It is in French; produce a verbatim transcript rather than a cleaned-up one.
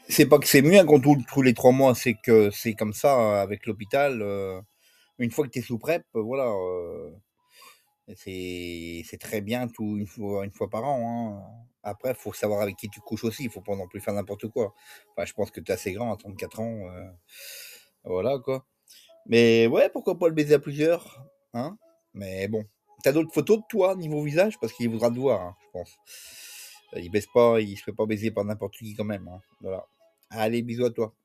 C'est pas que c'est mieux qu'on tous tous les trois mois, c'est que c'est comme ça euh, avec l'hôpital. euh, une fois que tu es sous PrEP, euh, voilà, euh, c'est c'est très bien tout une fois, une fois par an. Hein. Après, faut savoir avec qui tu couches aussi. Il faut pas non plus faire n'importe quoi. Enfin, je pense que tu es assez grand à trente-quatre ans. euh, voilà quoi. Mais ouais, pourquoi pas le baiser à plusieurs, hein? Mais bon, t'as d'autres photos de toi niveau visage parce qu'il voudra te voir, hein, je pense. Euh, Il baisse pas, il se fait pas baiser par n'importe qui quand même, hein. Voilà. Allez, bisous à toi.